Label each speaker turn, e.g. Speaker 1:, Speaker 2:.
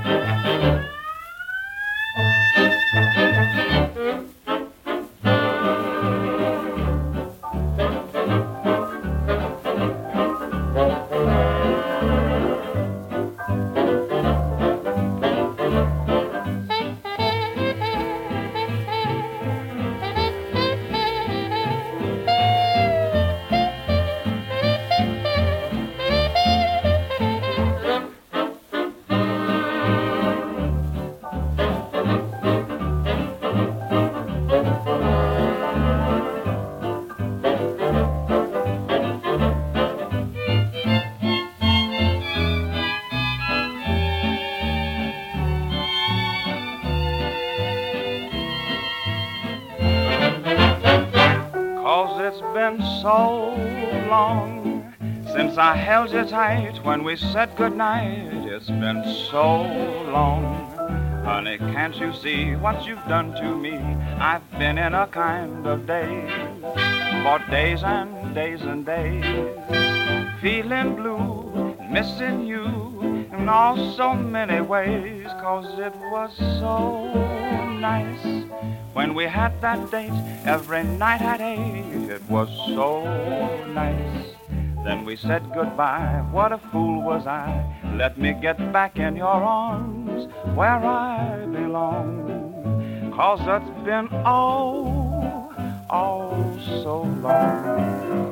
Speaker 1: It's been so long since I held you tight when we said goodnight. It's been so long. Honey, can't you see what you've done to me? I've been in a kind of daze for days and days and days, feeling blue, missing you in all so many ways. 'Cause it was so nice when we had that date every night at 8. It was so nice. Then we said goodbye. What a fool was I. Let me get back in your arms where I belong. 'Cause it's been oh so long.